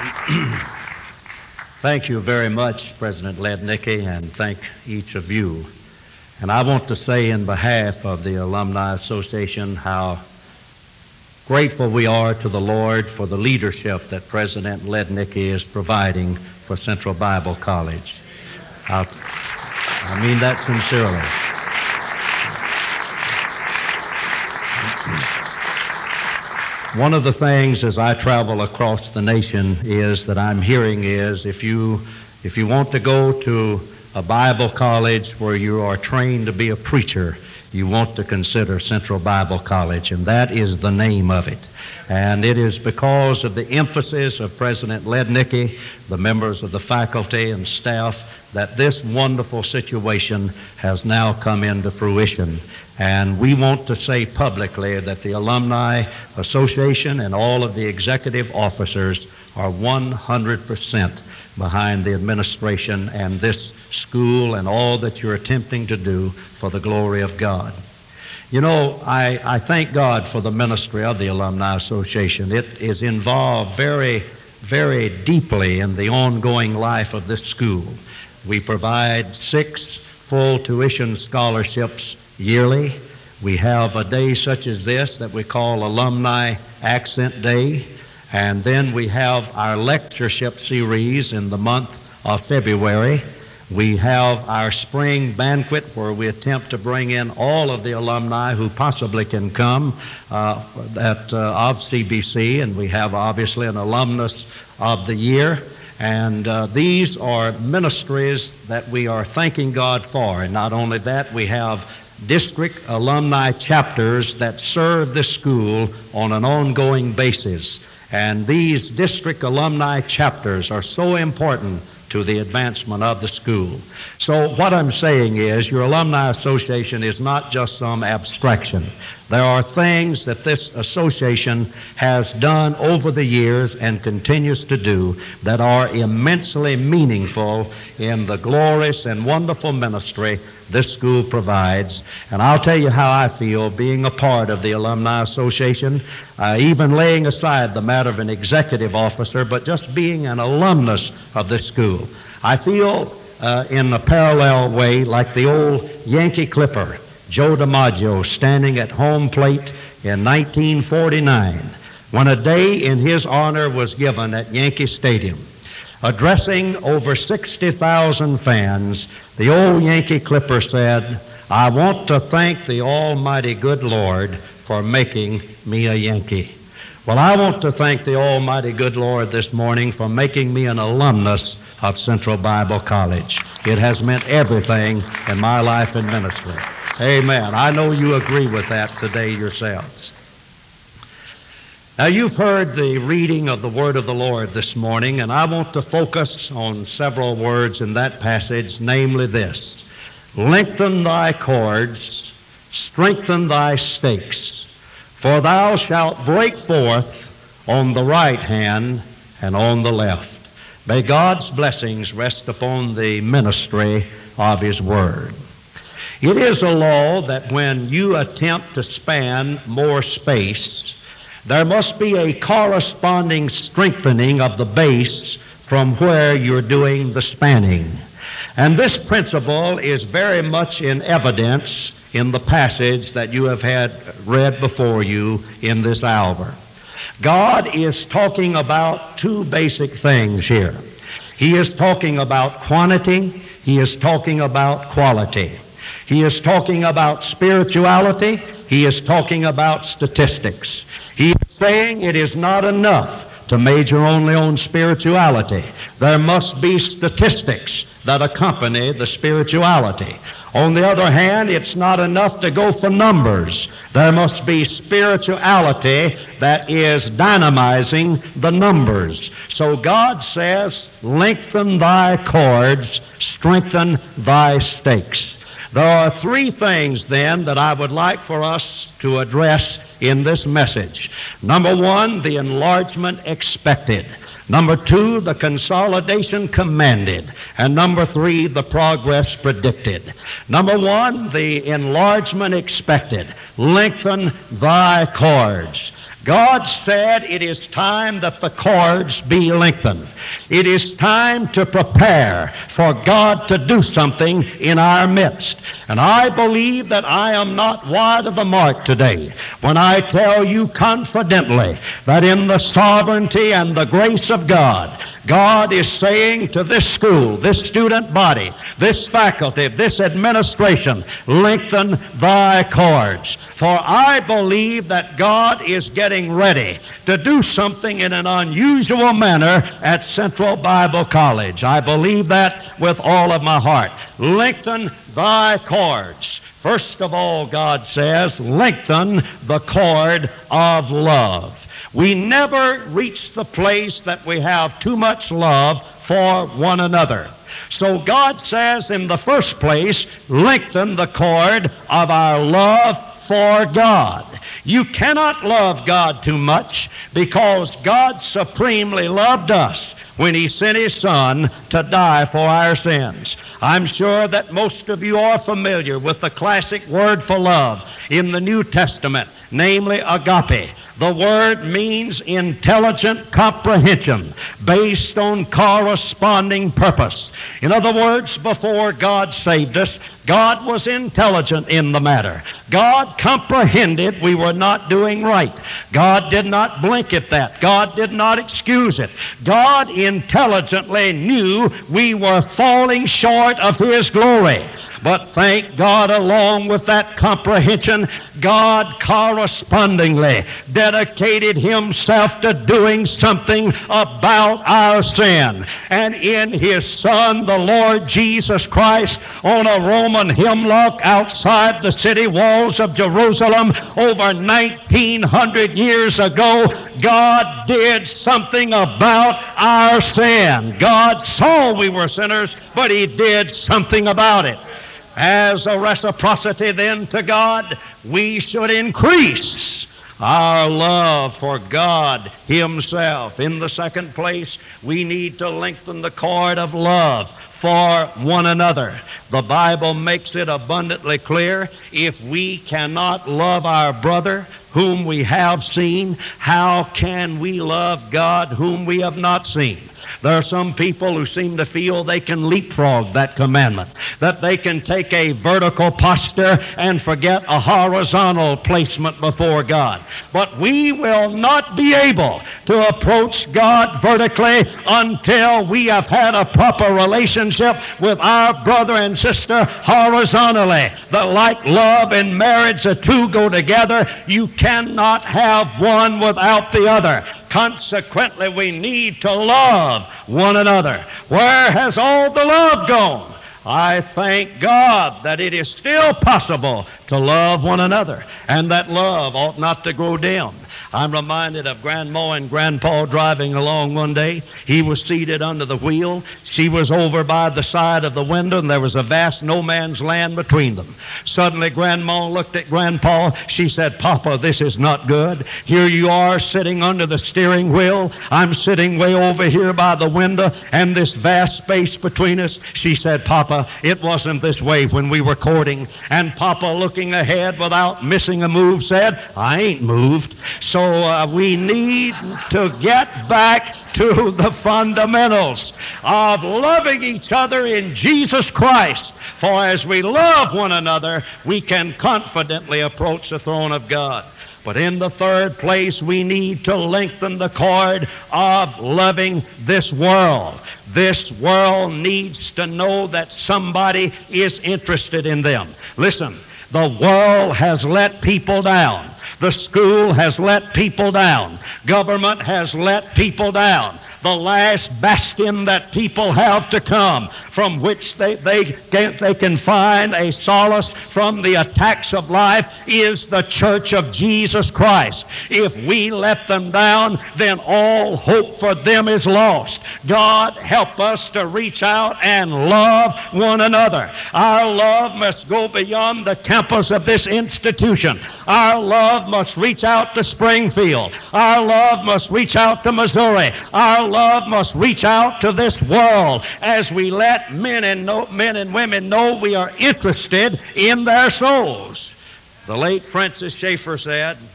Thank you very much, President Lednicki, and thank each of you. And I want to say in behalf of the Alumni Association how grateful we are to the Lord for the leadership that President Lednicki is providing for Central Bible College. I mean that sincerely. One of the things as I travel across the nation is that I'm hearing is if you want to go to a Bible college where you are trained to be a preacher, you want to consider Central Bible College, and that is the name of it. And it is because of the emphasis of President Lednicki, the members of the faculty and staff, that this wonderful situation has now come into fruition. And we want to say publicly that the Alumni Association and all of the executive officers are 100% behind the administration and this school and all that you're attempting to do for the glory of God. You know, I thank God for the ministry of the Alumni Association. It is involved very, very deeply in the ongoing life of this school. We provide 6 full tuition scholarships yearly. We have a day such as this that we call Alumni Accent Day. And then we have our lectureship series in the month of February. We have our spring banquet where we attempt to bring in all of the alumni who possibly can come of CBC, and we have obviously an alumnus of the year. And these are ministries that we are thanking God for. And not only that, we have district alumni chapters that serve this school on an ongoing basis. And these district alumni chapters are so important to the advancement of the school. So what I'm saying is your Alumni Association is not just some abstraction. There are things that this association has done over the years and continues to do that are immensely meaningful in the glorious and wonderful ministry this school provides. And I'll tell you how I feel being a part of the Alumni Association, even laying aside the matter of an executive officer, but just being an alumnus of this school. I feel in a parallel way like the old Yankee Clipper, Joe DiMaggio, standing at home plate in 1949 when a day in his honor was given at Yankee Stadium. Addressing over 60,000 fans, the old Yankee Clipper said, "I want to thank the almighty good Lord for making me a Yankee." Well, I want to thank the almighty good Lord this morning for making me an alumnus of Central Bible College. It has meant everything in my life and ministry. Amen. I know you agree with that today yourselves. Now, you've heard the reading of the Word of the Lord this morning, and I want to focus on several words in that passage, namely this: lengthen thy cords, strengthen thy stakes, for thou shalt break forth on the right hand and on the left. May God's blessings rest upon the ministry of His Word. It is a law that when you attempt to span more space, there must be a corresponding strengthening of the base from where you're doing the spanning. And this principle is very much in evidence in the passage that you have had read before you in this hour. God is talking about 2 basic things here. He is talking about quantity. He is talking about quality. He is talking about spirituality. He is talking about statistics. He is saying it is not enough to major only on spirituality. There must be statistics that accompany the spirituality. On the other hand, it's not enough to go for numbers. There must be spirituality that is dynamizing the numbers. So God says, lengthen thy cords, strengthen thy stakes. There are 3 things then that I would like for us to address in this message. Number 1, the enlargement expected. Number 2, the consolidation commanded. And number 3, the progress predicted. Number 1, the enlargement expected. Lengthen thy cords. God said it is time that the cords be lengthened. It is time to prepare for God to do something in our midst. And I believe that I am not wide of the mark today when I tell you confidently that in the sovereignty and the grace of God, God is saying to this school, this student body, this faculty, this administration, lengthen thy cords. For I believe that God is getting ready to do something in an unusual manner at Central Bible College. I believe that with all of my heart. Lengthen thy cords. First of all, God says, lengthen the cord of love. We never reach the place that we have too much love for one another. So God says in the first place, lengthen the cord of our love for God. You cannot love God too much because God supremely loved us when He sent His Son to die for our sins. I'm sure that most of you are familiar with the classic word for love in the New Testament, namely agape. The word means intelligent comprehension based on corresponding purpose. In other words, before God saved us, God was intelligent in the matter. God comprehended we were not doing right. God did not blink at that. God did not excuse it. God intelligently knew we were falling short of His glory. But thank God, along with that comprehension, God correspondingly dedicated Himself to doing something about our sin. And in His Son, the Lord Jesus Christ, on a Roman hemlock outside the city walls of Jerusalem over 1900 years ago, God did something about our sin. God saw we were sinners, but He did something about it. As a reciprocity then to God, we should increase our love for God Himself. In the second place, we need to lengthen the cord of love for one another. The Bible makes it abundantly clear, if we cannot love our brother whom we have seen, how can we love God whom we have not seen? There are some people who seem to feel they can leapfrog that commandment, that they can take a vertical posture and forget a horizontal placement before God. But we will not be able to approach God vertically until we have had a proper relationship with our brother and sister horizontally. That like love and marriage, the two go together. You cannot have one without the other. Consequently, we need to love one another. Where has all the love gone? I thank God that it is still possible to love one another, and that love ought not to grow dim. I'm reminded of Grandma and Grandpa driving along one day. He was seated under the wheel. She was over by the side of the window, and there was a vast no man's land between them. Suddenly, Grandma looked at Grandpa. She said, "Papa, this is not good. Here you are sitting under the steering wheel. I'm sitting way over here by the window, and this vast space between us." She said, "Papa, it wasn't this way when we were courting." And Papa, looking ahead without missing a move, said, "I ain't moved." So we need to get back to the fundamentals of loving each other in Jesus Christ. For as we love one another, we can confidently approach the throne of God. But in the third place, we need to lengthen the cord of loving this world. This world needs to know that somebody is interested in them. Listen, the world has let people down. The school has let people down. Government has let people down. The last bastion that people have to come from which they can find a solace from the attacks of life is the Church of Jesus Christ. If we let them down, then all hope for them is lost. God, help us to reach out and love one another. Our love must go beyond the campus of this institution. Our love must reach out to Springfield. Our love must reach out to Missouri. Our love must reach out to this world as we let men and women know we are interested in their souls. The late Francis Schaeffer said,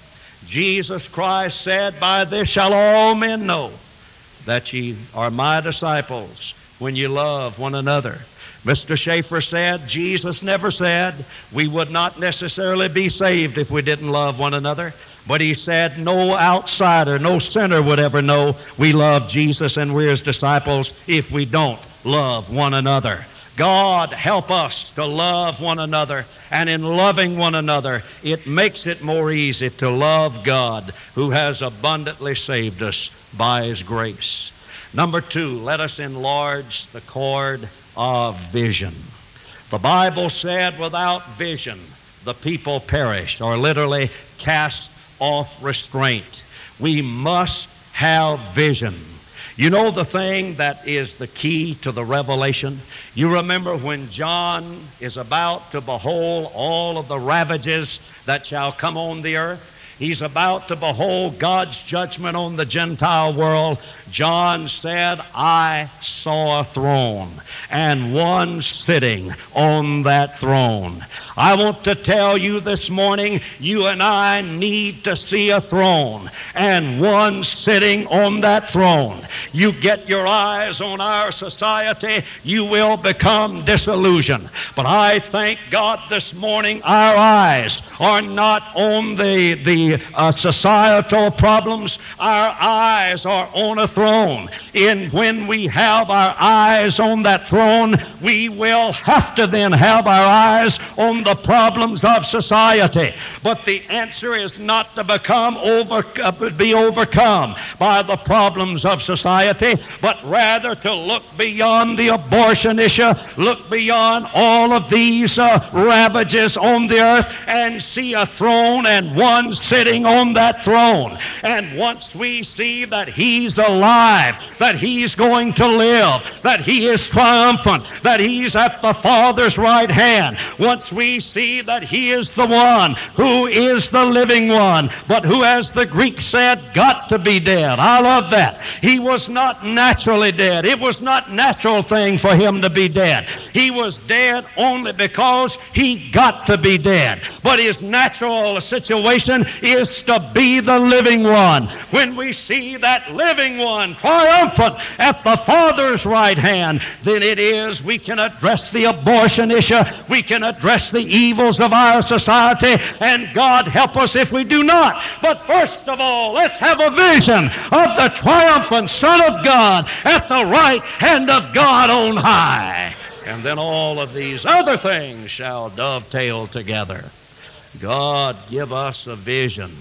Jesus Christ said, "By this shall all men know that ye are my disciples, when ye love one another." Mr. Schaefer said, Jesus never said we would not necessarily be saved if we didn't love one another. But he said no outsider, no sinner would ever know we love Jesus and we're his disciples if we don't love one another. God help us to love one another, and in loving one another, it makes it more easy to love God, who has abundantly saved us by his grace. Number 2, let us enlarge the cord of vision. The Bible said without vision the people perish, or literally cast off restraint. We must have vision. You know the thing that is the key to the revelation? You remember when John is about to behold all of the ravages that shall come on the earth? He's about to behold God's judgment on the Gentile world. John said, "I saw a throne, and one sitting on that throne." I want to tell you this morning, you and I need to see a throne, and one sitting on that throne. You get your eyes on our society, you will become disillusioned. But I thank God this morning our eyes are not on the societal problems. Our eyes are on a throne. And when we have our eyes on that throne, we will have to then have our eyes on the problems of society. But the answer is not to be overcome by the problems of society, but rather to look beyond the abortion issue, look beyond all of these ravages on the earth, and see a throne and one sitting on that throne. And once we see that he's alive, that he's going to live, that he is triumphant, that he's at the Father's right hand, once we see that he is the one who is the living one, but who, as the Greek said, got to be dead. I love that. He was not naturally dead. It was not a natural thing for him to be dead. He was dead only because he got to be dead. But his natural situation is to be the living one. When we see that living one triumphant at the Father's right hand, then it is we can address the abortion issue, we can address the evils of our society, and God help us if we do not. But first of all, let's have a vision of the triumphant Son of God at the right hand of God on high. And then all of these other things shall dovetail together. God, give us a vision.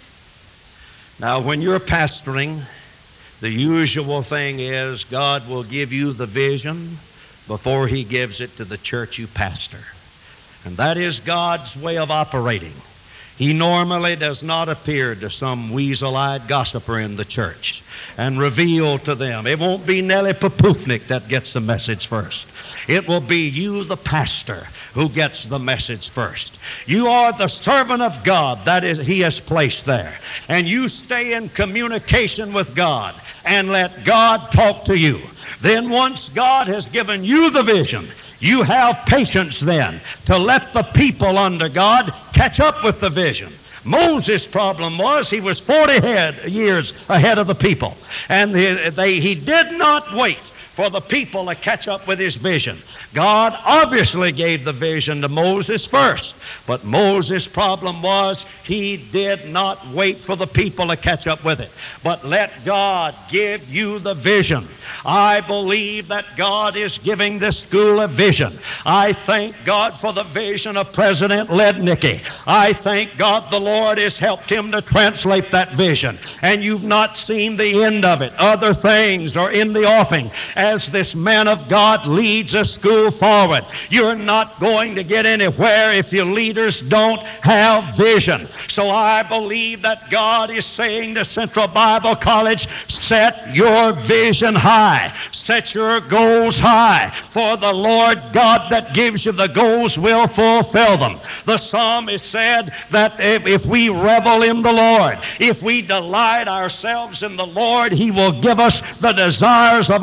Now, when you're pastoring, the usual thing is God will give you the vision before he gives it to the church you pastor. And that is God's way of operating. He normally does not appear to some weasel-eyed gossiper in the church and reveal to them. It won't be Nellie Popufnik that gets the message first. It will be you, the pastor, who gets the message first. You are the servant of God that is he has placed there. And you stay in communication with God and let God talk to you. Then once God has given you the vision, you have patience then to let the people under God catch up with the vision. Moses' problem was he was 40 years ahead of the people. And he did not wait for the people to catch up with his vision. God obviously gave the vision to Moses first, but Moses' problem was he did not wait for the people to catch up with it, but let God give you the vision. I believe that God is giving this school a vision. I thank God for the vision of President Lednicki. I thank God the Lord has helped him to translate that vision, and you've not seen the end of it. Other things are in the offing as this man of God leads a school forward. You're not going to get anywhere if your leaders don't have vision. So I believe that God is saying to Central Bible College, set your vision high. Set your goals high. For the Lord God that gives you the goals will fulfill them. The psalmist said that if we revel in the Lord, if we delight ourselves in the Lord, he will give us the desires of our heart.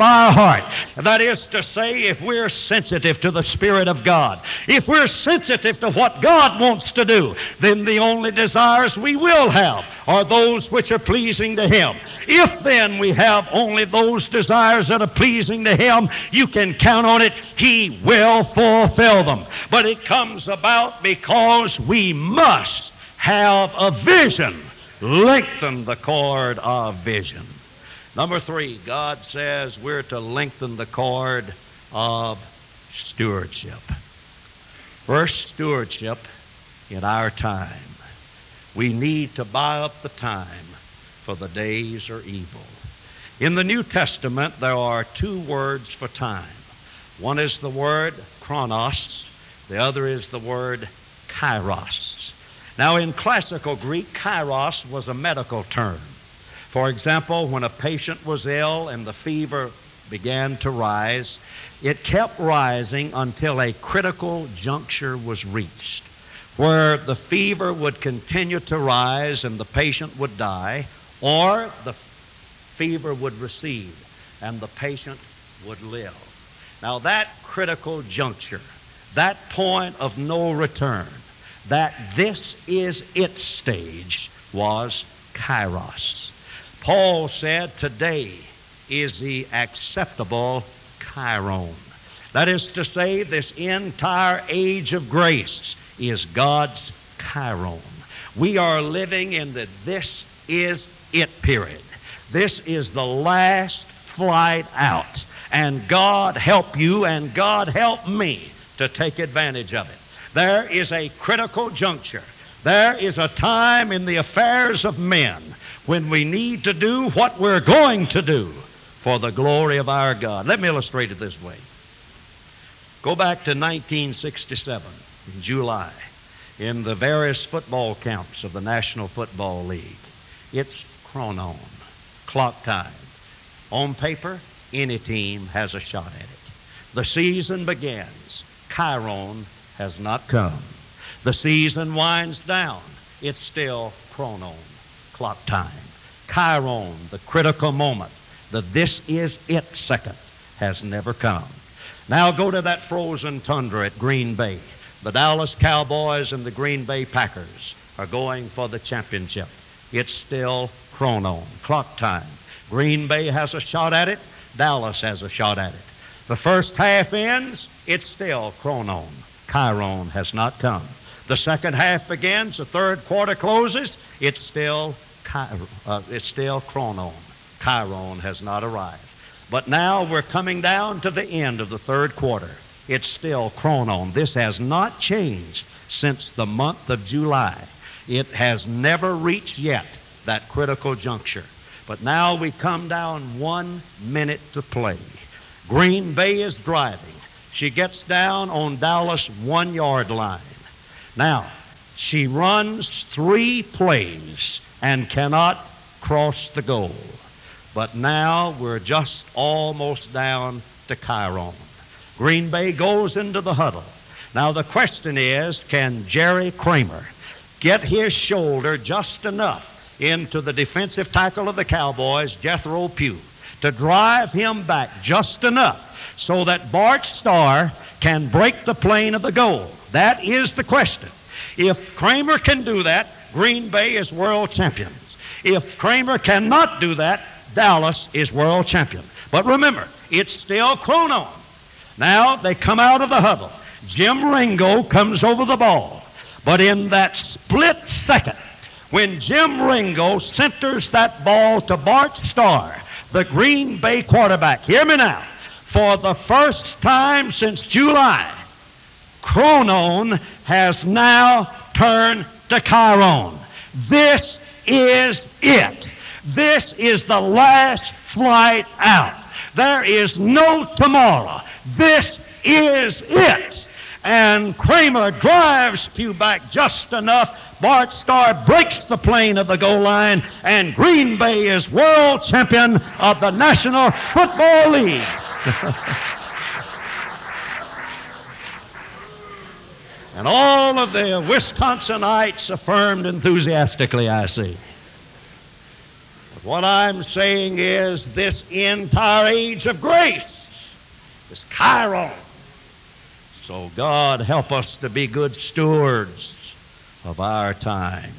heart. That is to say, if we're sensitive to the Spirit of God, if we're sensitive to what God wants to do, then the only desires we will have are those which are pleasing to Him. If then we have only those desires that are pleasing to Him, you can count on it, He will fulfill them. But it comes about because we must have a vision. Lengthen the cord of vision. Number 3, God says we're to lengthen the cord of stewardship. First, stewardship in our time. We need to buy up the time, for the days are evil. In the New Testament, there are 2 words for time. One is the word chronos, the other is the word kairos. Now, in classical Greek, kairos was a medical term. For example, when a patient was ill and the fever began to rise, it kept rising until a critical juncture was reached, where the fever would continue to rise and the patient would die, or the fever would recede and the patient would live. Now, that critical juncture, that point of no return, that this is it stage, was kairos. Paul said today is the acceptable chiron. That is to say, this entire age of grace is God's chiron. We are living in the this is it period. This is the last flight out. And God help you and God help me to take advantage of it. There is a critical juncture. There is a time in the affairs of men when we need to do what we're going to do for the glory of our God. Let me illustrate it this way. Go back to 1967 in July in the various football camps of the National Football League. It's chronon, clock time. On paper, any team has a shot at it. The season begins. Chiron has not come. The season winds down. It's still chronon, clock time. Chiron, the critical moment, the this is it second, has never come. Now go to that frozen tundra at Green Bay. The Dallas Cowboys and the Green Bay Packers are going for the championship. It's still chronon, clock time. Green Bay has a shot at it. Dallas has a shot at it. The first half ends. It's still chronon. Chiron has not come. The second half begins. The third quarter closes. It's still chronon. Chiron has not arrived. But now we're coming down to the end of the third quarter. It's still chronon. This has not changed since the month of July. It has never reached yet that critical juncture. But now we come down 1 minute to play. Green Bay is driving. She gets down on Dallas' 1-yard line. Now, she runs 3 plays and cannot cross the goal. But now we're just almost down to Chiron. Green Bay goes into the huddle. Now the question is, can Jerry Kramer get his shoulder just enough into the defensive tackle of the Cowboys, Jethro Pugh, to drive him back just enough so that Bart Starr can break the plane of the goal? That is the question. If Kramer can do that, Green Bay is world champions. If Kramer cannot do that, Dallas is world champion. But remember, it's still chronon. Now they come out of the huddle. Jim Ringo comes over the ball. But in that split second, when Jim Ringo centers that ball to Bart Starr, the Green Bay quarterback, hear me now, for the first time since July, chronon has now turned to chiron. This is it. This is the last flight out. There is no tomorrow. This is it. And Kramer drives Pugh back just enough. Bart Starr breaks the plane of the goal line, and Green Bay is world champion of the National Football League. And all of the Wisconsinites affirmed enthusiastically, I see. But what I'm saying is this entire age of grace It's chiron. So God help us to be good stewards of our time.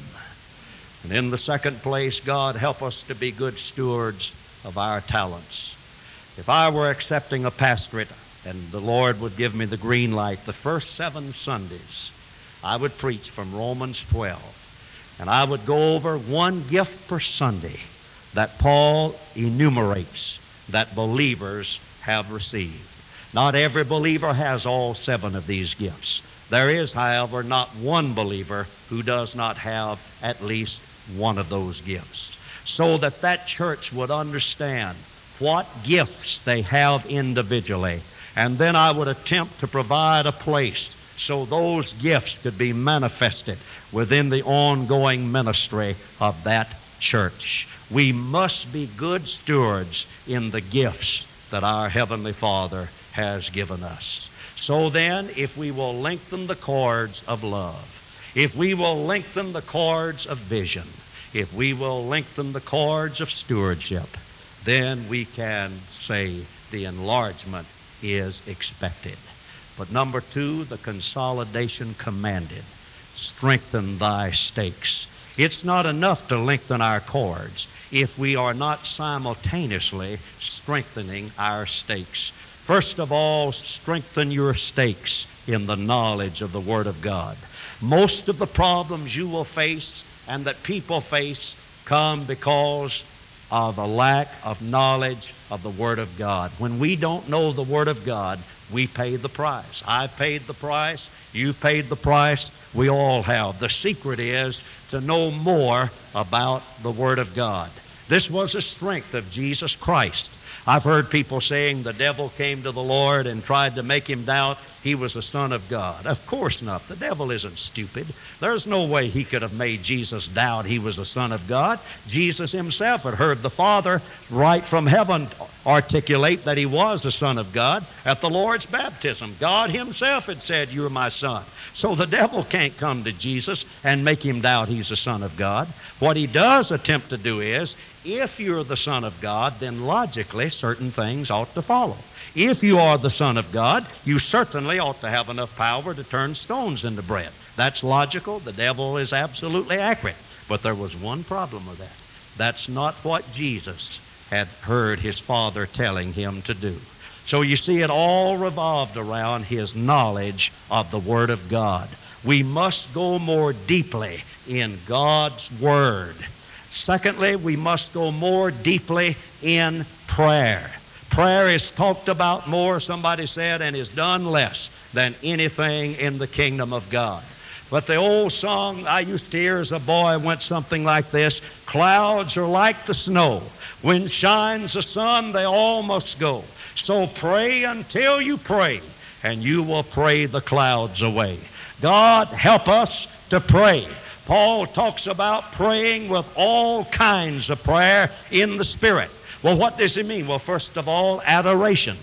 And in the second place, God help us to be good stewards of our talents. If I were accepting a pastorate and the Lord would give me the green light, the first 7 Sundays, I would preach from Romans 12. And I would go over one gift per Sunday that Paul enumerates that believers have received. Not every believer has all 7 of these gifts. There is, however, not one believer who does not have at least one of those gifts. So that church would understand what gifts they have individually. And then I would attempt to provide a place so those gifts could be manifested within the ongoing ministry of that church. We must be good stewards in the gifts that our Heavenly Father has given us. So then, if we will lengthen the cords of love, if we will lengthen the cords of vision, if we will lengthen the cords of stewardship, then we can say the enlargement is expected. But number 2, the consolidation commanded. Strengthen thy stakes. It's not enough to lengthen our cords if we are not simultaneously strengthening our stakes. First of all, strengthen your stakes in the knowledge of the Word of God. Most of the problems you will face and that people face come because of a lack of knowledge of the Word of God. When we don't know the Word of God, we pay the price. I paid the price. You paid the price. We all have. The secret is to know more about the Word of God. This was the strength of Jesus Christ. I've heard people saying the devil came to the Lord and tried to make him doubt he was the Son of God. Of course not. The devil isn't stupid. There's no way he could have made Jesus doubt he was the Son of God. Jesus himself had heard the Father right from heaven articulate that he was the Son of God at the Lord's baptism. God himself had said, "You're my Son." So the devil can't come to Jesus and make him doubt he's the Son of God. What he does attempt to do is, if you're the Son of God, then logically certain things ought to follow. If you are the Son of God, you certainly ought to have enough power to turn stones into bread. That's logical. The devil is absolutely accurate. But there was one problem with that. That's not what Jesus had heard his Father telling him to do. So you see, it all revolved around his knowledge of the Word of God. We must go more deeply in God's Word. Secondly, we must go more deeply in prayer. Prayer is talked about more, somebody said, and is done less than anything in the kingdom of God. But the old song I used to hear as a boy went something like this: clouds are like the snow. When shines the sun, they all must go. So pray until you pray, and you will pray the clouds away. God help us to pray. Paul talks about praying with all kinds of prayer in the Spirit. Well, what does it mean? Well, first of all, adoration.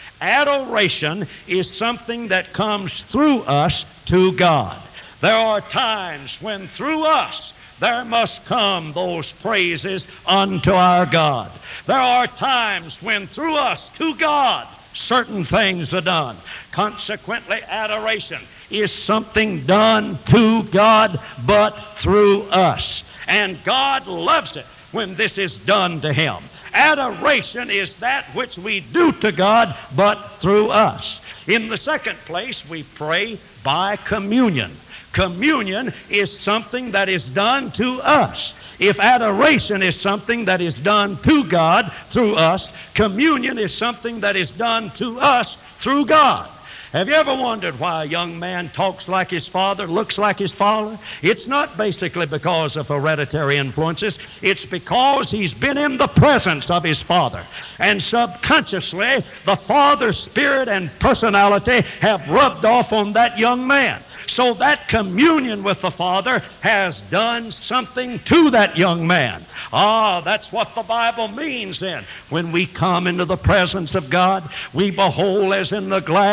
Adoration is something that comes through us to God. There are times when through us there must come those praises unto our God. There are times when through us to God certain things are done. Consequently, adoration is something done to God but through us. And God loves it when this is done to Him. Adoration is that which we do to God but through us. In the second place, we pray by communion. Communion is something that is done to us. If adoration is something that is done to God through us, communion is something that is done to us through God. Have you ever wondered why a young man talks like his father, looks like his father? It's not basically because of hereditary influences. It's because he's been in the presence of his father. And subconsciously, the father's spirit and personality have rubbed off on that young man. So that communion with the Father has done something to that young man. That's what the Bible means then. When we come into the presence of God, we behold as in the glass the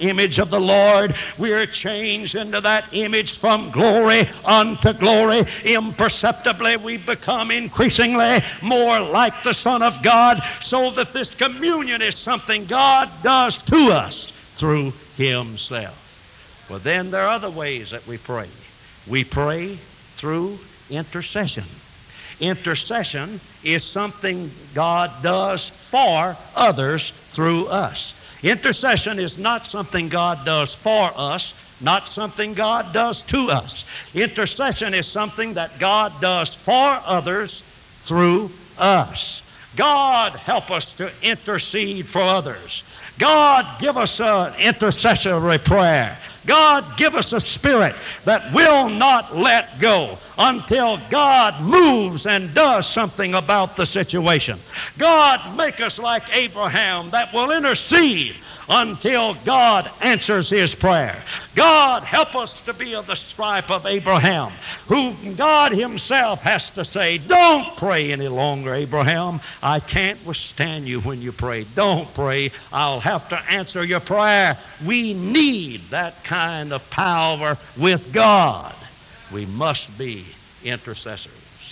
image of the Lord, we are changed into that image from glory unto glory. Imperceptibly, we become increasingly more like the Son of God, so that this communion is something God does to us through Himself. Well, then there are other ways that we pray. We pray through intercession. Intercession is something God does for others through us. Intercession is not something God does for us, not something God does to us. Intercession is something that God does for others through us. God help us to intercede for others. God give us an intercessory prayer. God give us a spirit that will not let go until God moves and does something about the situation. God make us like Abraham that will intercede until God answers his prayer. God help us to be of the stripe of Abraham, who God Himself has to say, don't pray any longer, Abraham. I can't withstand you when you pray. Don't pray. I'll have to answer your prayer. We need that kind of power with God. We must be intercessors.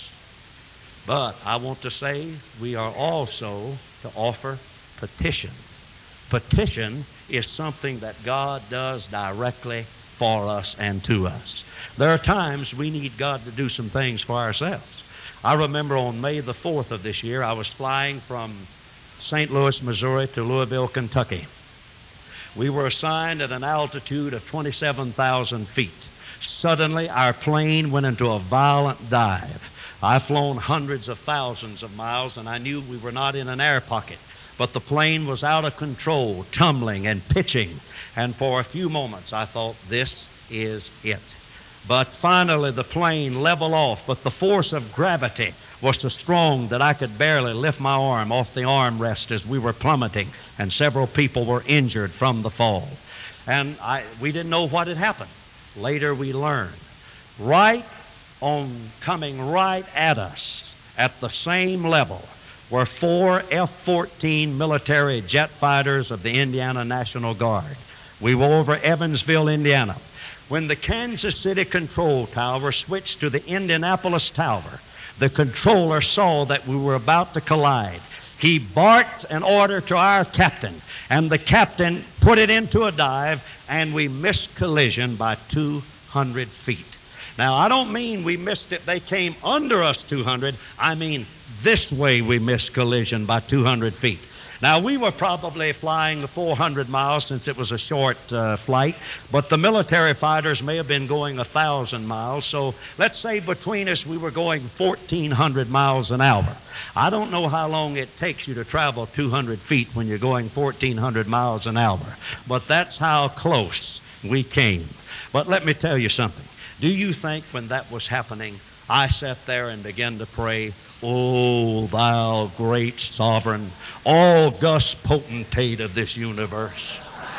But I want to say we are also to offer petition. Petition is something that God does directly for us and to us. There are times we need God to do some things for ourselves. I remember on May the 4th of this year, I was flying from St. Louis, Missouri to Louisville, Kentucky. We were assigned at an altitude of 27,000 feet. Suddenly, our plane went into a violent dive. I've flown hundreds of thousands of miles, and I knew we were not in an air pocket. But the plane was out of control, tumbling and pitching. And for a few moments, I thought, this is it. But finally, the plane leveled off. But the force of gravity was so strong that I could barely lift my arm off the armrest as we were plummeting. And several people were injured from the fall. And we didn't know what had happened. Later, we learned. Coming right at us at the same level were 4 F-14 military jet fighters of the Indiana National Guard. We were over Evansville, Indiana. When the Kansas City control tower switched to the Indianapolis tower, the controller saw that we were about to collide. He barked an order to our captain, and the captain put it into a dive, and we missed collision by 200 feet. Now, I don't mean we missed it, they came under us 200. I mean this way we missed collision by 200 feet. Now, we were probably flying 400 miles since it was a short flight, but the military fighters may have been going 1,000 miles. So let's say between us we were going 1,400 miles an hour. I don't know how long it takes you to travel 200 feet when you're going 1,400 miles an hour, but that's how close we came. But let me tell you something. Do you think when that was happening, I sat there and began to pray, "O thou great sovereign, august potentate of this universe,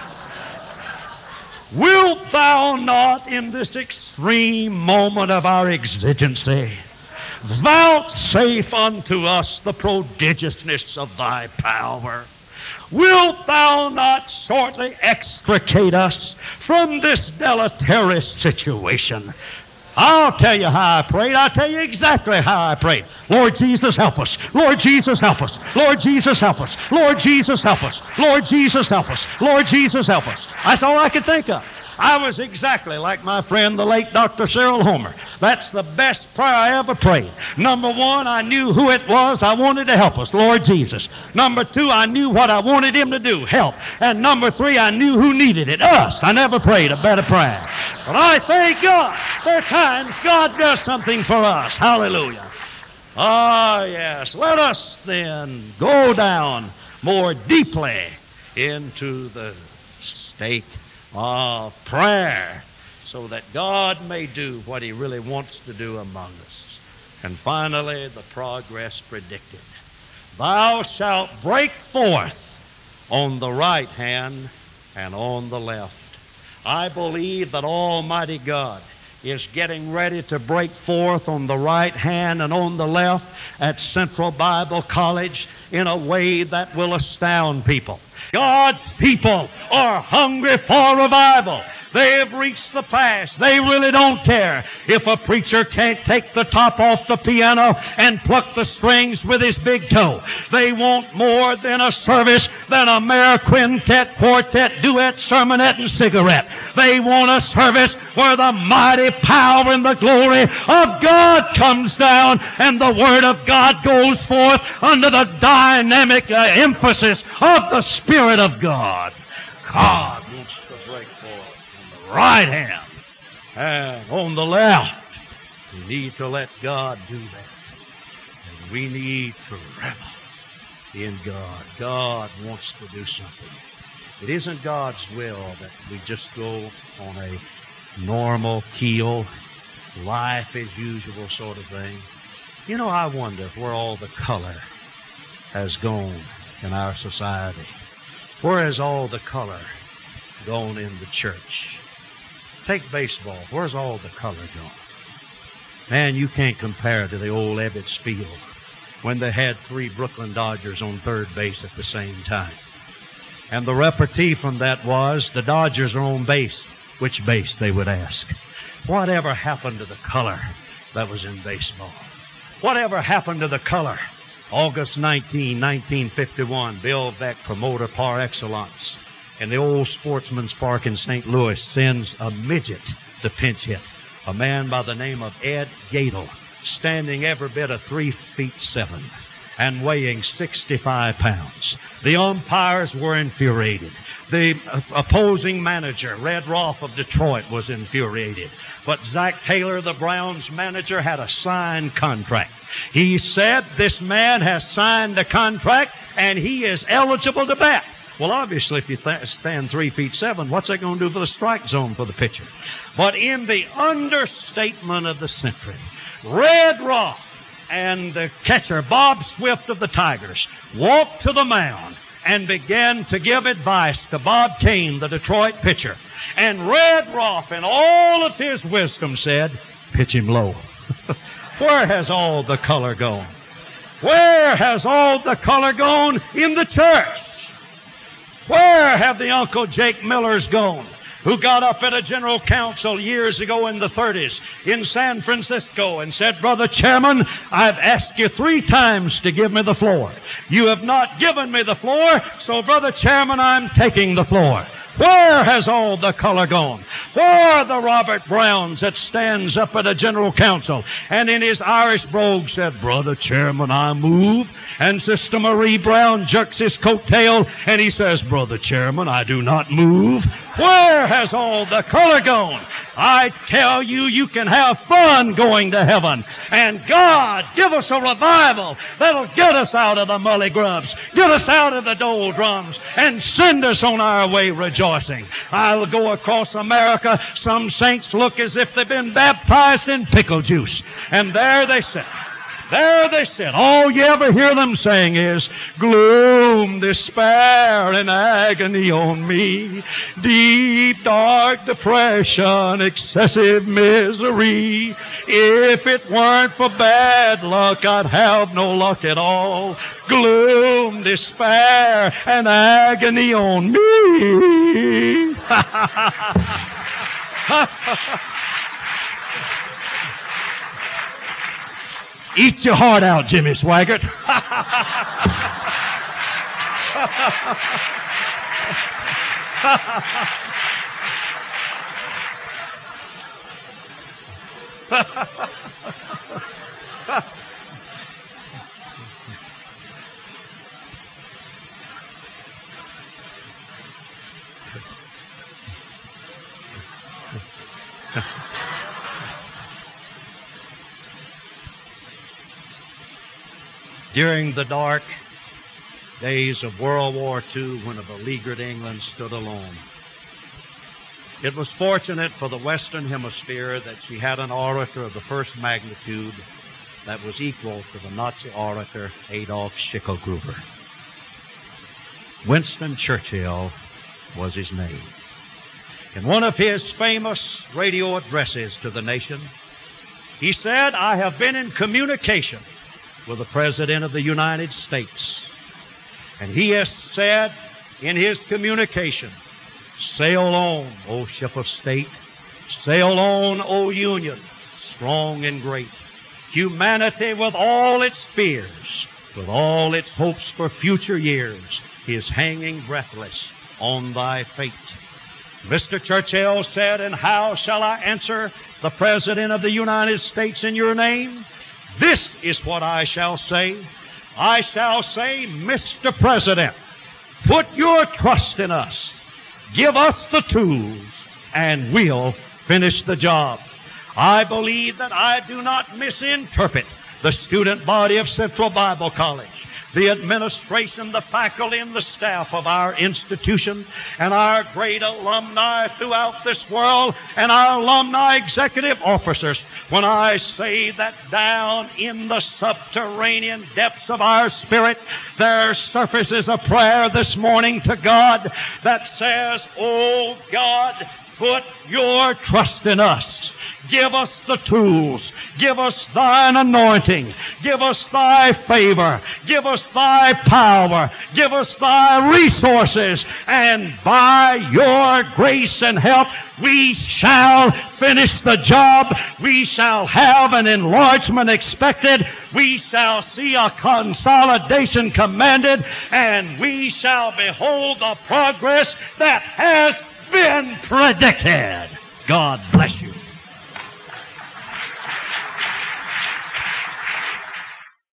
wilt thou not in this extreme moment of our exigency vouchsafe unto us the prodigiousness of thy power? Wilt thou not shortly extricate us from this deleterious situation?" I'll tell you how I prayed. I'll tell you exactly how I prayed. Lord Jesus, help us. Lord Jesus, help us. Lord Jesus, help us. Lord Jesus, help us. Lord Jesus, help us. Lord Jesus, help us. That's all I could think of. I was exactly like my friend, the late Dr. Cyril Homer. That's the best prayer I ever prayed. Number one, I knew who it was I wanted to help us, Lord Jesus. Number two, I knew what I wanted Him to do, help. And number three, I knew who needed it, us. I never prayed a better prayer. But I thank God, there are times God does something for us. Hallelujah. Ah, yes. Let us then go down more deeply into the stake of prayer so that God may do what He really wants to do among us. And finally, the progress predicted. Thou shalt break forth on the right hand and on the left. I believe that Almighty God is getting ready to break forth on the right hand and on the left at Central Bible College in a way that will astound people. God's people are hungry for revival. They have reached the past. They really don't care if a preacher can't take the top off the piano and pluck the strings with his big toe. They want more than a service than a mere quintet, quartet, duet, sermonette, and cigarette. They want a service where the mighty power and the glory of God comes down and the Word of God goes forth under the dynamic emphasis of the Spirit of God. God wants to break forth on the right hand and on the left. We need to let God do that. And we need to revel in God. God wants to do something. It isn't God's will that we just go on a normal keel, life as usual sort of thing. You know, I wonder where all the color has gone in our society. Where has all the color gone in the church? Take baseball. Where's all the color gone? Man, you can't compare to the old Ebbets Field when they had 3 Brooklyn Dodgers on third base at the same time. And the repartee from that was, the Dodgers are on base. Which base, they would ask. Whatever happened to the color that was in baseball? Whatever happened to the color? August 19, 1951, Bill Veeck, promoter par excellence, in the old Sportsman's Park in St. Louis, sends a midget to pinch hit, a man by the name of Ed Gadel, standing every bit of 3'7" and weighing 65 pounds. The umpires were infuriated. The opposing manager, Red Rolfe of Detroit, was infuriated. But Zach Taylor, the Browns manager, had a signed contract. He said, this man has signed a contract and he is eligible to bat. Well, obviously, if you stand 3'7", what's that going to do for the strike zone for the pitcher? But in the understatement of the century, Red Rolfe and the catcher, Bob Swift of the Tigers, walked to the mound and began to give advice to Bob Kane, the Detroit pitcher. And Red Rolfe, in all of his wisdom, said, pitch him low. Where has all the color gone? Where has all the color gone in the church? Where have the Uncle Jake Millers gone, who got up at a general council years ago in the 30s in San Francisco and said, Brother Chairman, I've asked you 3 times to give me the floor. You have not given me the floor, so Brother Chairman, I'm taking the floor. Where has all the color gone? Where are the Robert Browns that stands up at a general council and in his Irish brogue said, Brother Chairman, I move. And Sister Marie Brown jerks his coattail and he says, Brother Chairman, I do not move. Where has all the color gone? I tell you, you can have fun going to heaven. And God, give us a revival that'll get us out of the mully grubs, get us out of the doldrums, and send us on our way rejoicing. I'll go across America. Some saints look as if they've been baptized in pickle juice. And there they sit. There they sit. All you ever hear them saying is, gloom, despair, and agony on me. Deep, dark depression, excessive misery. If it weren't for bad luck, I'd have no luck at all. Gloom, despair, and agony on me. Eat your heart out, Jimmy Swaggart. During the dark days of World War II, when a beleaguered England stood alone, it was fortunate for the Western Hemisphere that she had an orator of the first magnitude that was equal to the Nazi orator Adolf Schicklgruber. Winston Churchill was his name. In one of his famous radio addresses to the nation, he said, I have been in communication with the President of the United States. And he has said in his communication. Sail on, O ship of state. Sail on, O Union, strong and great. Humanity with all its fears, with all its hopes for future years, is hanging breathless on thy fate. Mr. Churchill said, and how shall I answer the President of the United States in your name? This is what I shall say. I shall say, Mr. President, put your trust in us. Give us the tools, and we'll finish the job. I believe that I do not misinterpret the student body of Central Bible College, the administration, the faculty, and the staff of our institution, and our great alumni throughout this world, and our alumni executive officers, when I say that down in the subterranean depths of our spirit, there surfaces a prayer this morning to God that says, "Oh God, put your trust in us. Give us the tools. Give us thine anointing. Give us thy favor. Give us thy power. Give us thy resources. And by your grace and help, we shall finish the job. We shall have an enlargement expected. We shall see a consolidation commanded. And we shall behold the progress that has been predicted." God bless you.